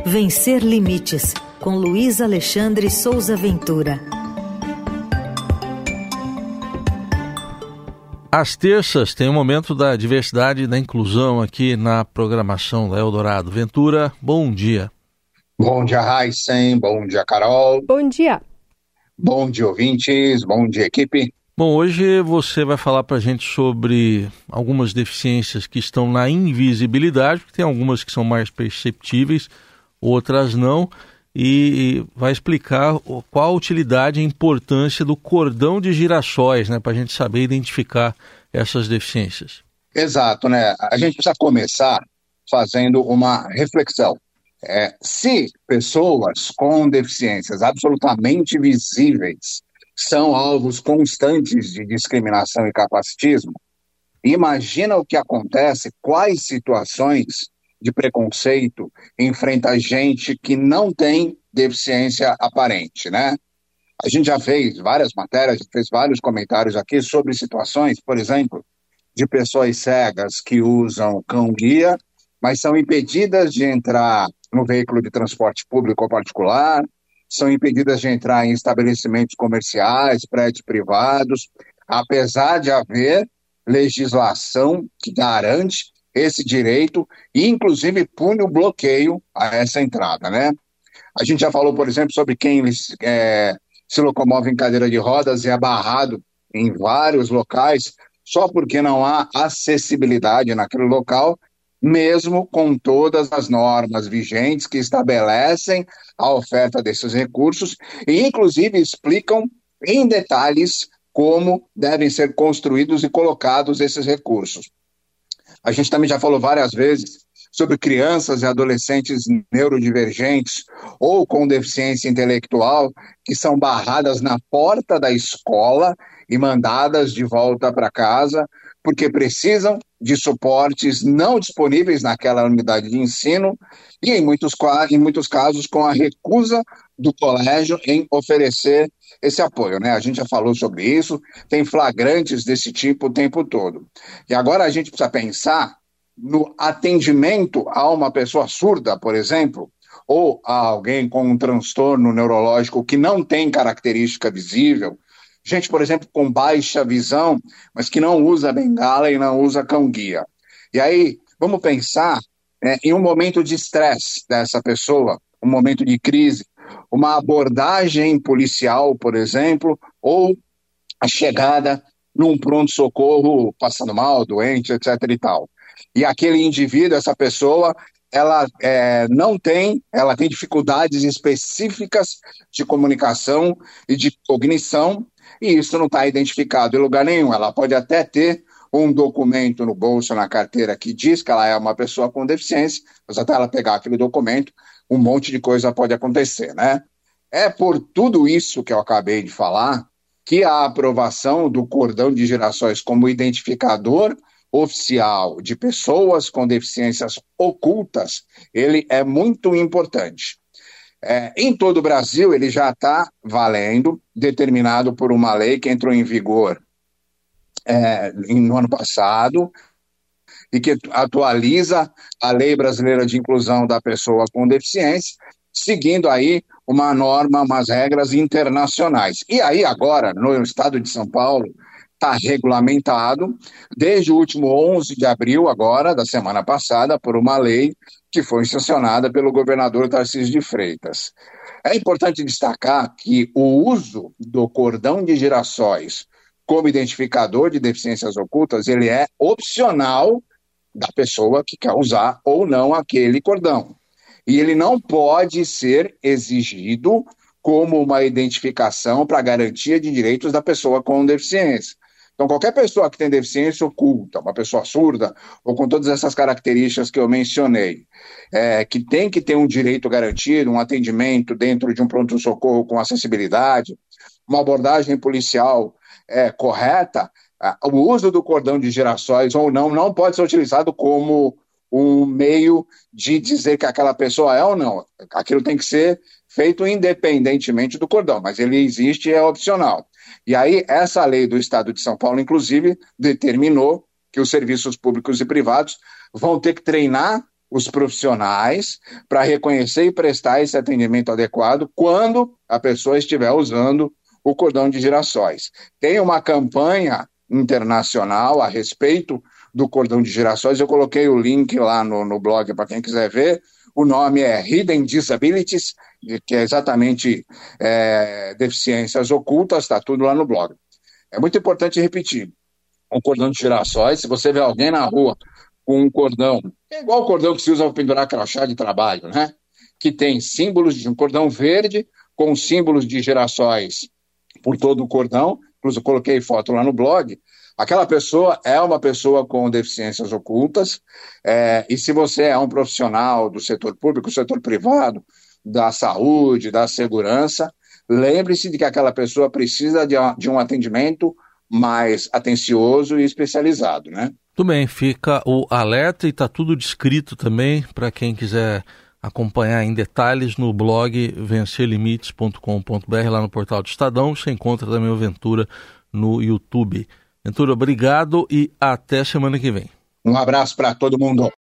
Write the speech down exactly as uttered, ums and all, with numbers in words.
Vencer Limites, com Luiz Alexandre Souza Ventura. Às terças tem o momento da diversidade e da inclusão aqui na programação da Eldorado. Ventura, bom dia. Bom dia, Heisen. Bom dia, Carol. Bom dia. Bom dia, ouvintes. Bom dia, equipe. Bom, hoje você vai falar para a gente sobre algumas deficiências que estão na invisibilidade, porque tem algumas que são mais perceptíveis, outras não, e vai explicar qual a utilidade e a importância do cordão de girassóis, né, para a gente saber identificar essas deficiências. Exato, né? A gente precisa começar fazendo uma reflexão. É, se pessoas com deficiências absolutamente visíveis são alvos constantes de discriminação e capacitismo, imagina o que acontece, quais situações de preconceito enfrenta gente que não tem deficiência aparente, né? A gente já fez várias matérias, já fez vários comentários aqui sobre situações, por exemplo, de pessoas cegas que usam cão-guia, mas são impedidas de entrar no veículo de transporte público ou particular, são impedidas de entrar em estabelecimentos comerciais, prédios privados, apesar de haver legislação que garante esse direito e, inclusive, pune o bloqueio a essa entrada, né? A gente já falou, por exemplo, sobre quem é, se locomove em cadeira de rodas e é barrado em vários locais só porque não há acessibilidade naquele local, mesmo com todas as normas vigentes que estabelecem a oferta desses recursos e, inclusive, explicam em detalhes como devem ser construídos e colocados esses recursos. A gente também já falou várias vezes sobre crianças e adolescentes neurodivergentes ou com deficiência intelectual que são barradas na porta da escola e mandadas de volta para casa porque precisam de suportes não disponíveis naquela unidade de ensino e, em muitos, em muitos casos, com a recusa do colégio em oferecer esse apoio, né? A gente já falou sobre isso, tem flagrantes desse tipo o tempo todo. E agora a gente precisa pensar no atendimento a uma pessoa surda, por exemplo, ou a alguém com um transtorno neurológico que não tem característica visível, gente, por exemplo, com baixa visão, mas que não usa bengala e não usa cão-guia. E aí, vamos pensar é, em um momento de estresse dessa pessoa, um momento de crise, uma abordagem policial, por exemplo, ou a chegada num pronto-socorro passando mal, doente, etc e tal. E aquele indivíduo, essa pessoa, ela é, não tem, ela tem dificuldades específicas de comunicação e de cognição, e isso não está identificado em lugar nenhum. Ela pode até ter um documento no bolso, na carteira, que diz que ela é uma pessoa com deficiência, mas até ela pegar aquele documento, um monte de coisa pode acontecer, né? É por tudo isso que eu acabei de falar que a aprovação do cordão de girassóis como identificador oficial de pessoas com deficiências ocultas, ele é muito importante. É, em todo o Brasil, ele já está valendo, determinado por uma lei que entrou em vigor é, no ano passado, e que atualiza a Lei Brasileira de Inclusão da Pessoa com Deficiência, seguindo aí uma norma, umas regras internacionais. E aí agora, no estado de São Paulo, está regulamentado, desde o último onze de abril, agora, da semana passada, por uma lei que foi sancionada pelo governador Tarcísio de Freitas. É importante destacar que o uso do cordão de girassóis como identificador de deficiências ocultas, ele é opcional da pessoa que quer usar ou não aquele cordão. E ele não pode ser exigido como uma identificação para garantia de direitos da pessoa com deficiência. Então, qualquer pessoa que tem deficiência oculta, uma pessoa surda, ou com todas essas características que eu mencionei, é, que tem que ter um direito garantido, um atendimento dentro de um pronto-socorro com acessibilidade, uma abordagem policial é, correta, o uso do cordão de girassóis ou não, não pode ser utilizado como um meio de dizer que aquela pessoa é ou não. Aquilo tem que ser feito independentemente do cordão, mas ele existe e é opcional. E aí, essa lei do Estado de São Paulo, inclusive, determinou que os serviços públicos e privados vão ter que treinar os profissionais para reconhecer e prestar esse atendimento adequado quando a pessoa estiver usando o cordão de girassóis. Tem uma campanha internacional a respeito do cordão de girassóis, eu coloquei o link lá no, no blog para quem quiser ver. O nome é Hidden Disabilities, que é exatamente é, deficiências ocultas, está tudo lá no blog. É muito importante repetir, o cordão de girassóis, se você vê alguém na rua com um cordão, é igual o cordão que se usa para pendurar crachá de trabalho, né? Que tem símbolos de um cordão verde com símbolos de girassóis por todo o cordão, inclusive eu coloquei foto lá no blog. Aquela pessoa é uma pessoa com deficiências ocultas, é, e se você é um profissional do setor público, do setor privado, da saúde, da segurança, lembre-se de que aquela pessoa precisa de, de um atendimento mais atencioso e especializado, né? Tudo bem, fica o alerta e está tudo descrito também para quem quiser acompanhar em detalhes no blog vencer limites ponto com ponto b r, lá no portal do Estadão. Você encontra também o Ventura no YouTube. Ventura, obrigado e até semana que vem. Um abraço para todo mundo.